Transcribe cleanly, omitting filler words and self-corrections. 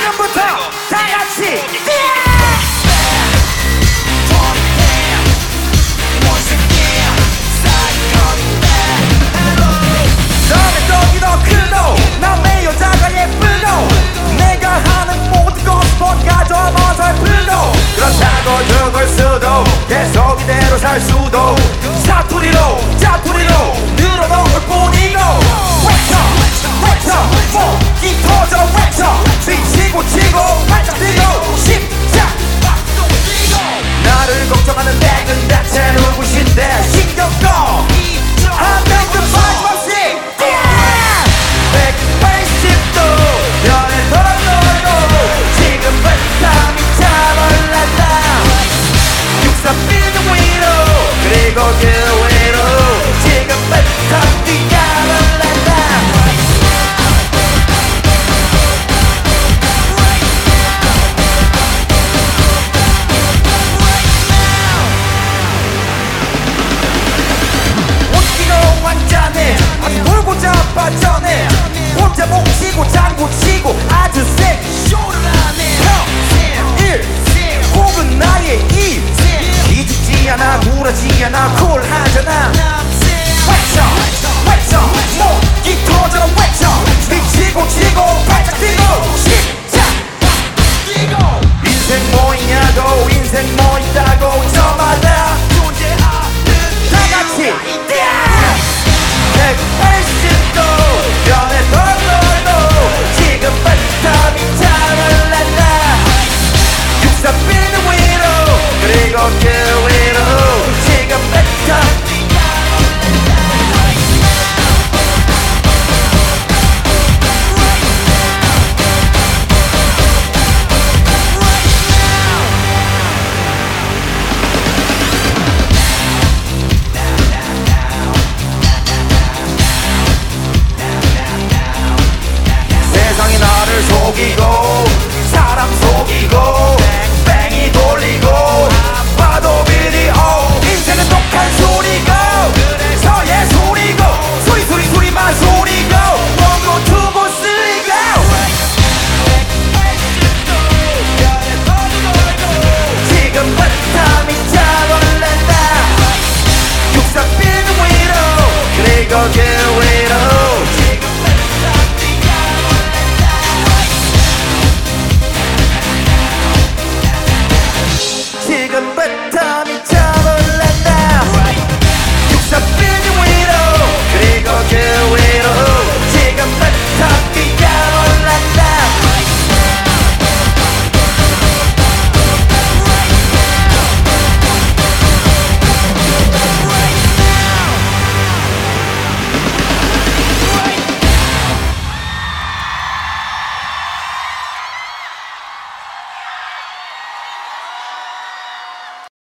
지금부터 다 같이 너의 떡이 더 크노 남의 여자가 예쁘노 내가 하는 모든 건 스포츠가 더 어설프노 그렇다고 죽을 수도 계속 이대로 살 수도 사투리로 늘어놓을 뿐이고 외쳐 목이 터져 외쳐 미치고 치고 발짝 뛰고 십자 나를 걱정하는 백은 대체 누구신데 신경 꺼 한 명도 빠짐없이 180도 변해 돌고 지금부터 미쳐버렸다 63빌딩 위로 그리고 그 위로 지금부터 뛰어버렸다 웃기고 완전해 아주 놀고 자빠져네 혼자 뭉치고 장구치고 아주 섹쇼를 하네 형 1 혹은 나의 2 기죽지 않아 굴하지 않아 쿨하잖아 외쳐 목이 터져 외쳐 미치고 치고 발짝 뛰고 시작 인생 뭐 있냐고 인생 뭐 있다고 저마다 다같이 180도 변해 돌고 지금부터 미쳐버렸다 63빌딩 위로 그리고 그 위로 지금부터 세상이 나를 속이고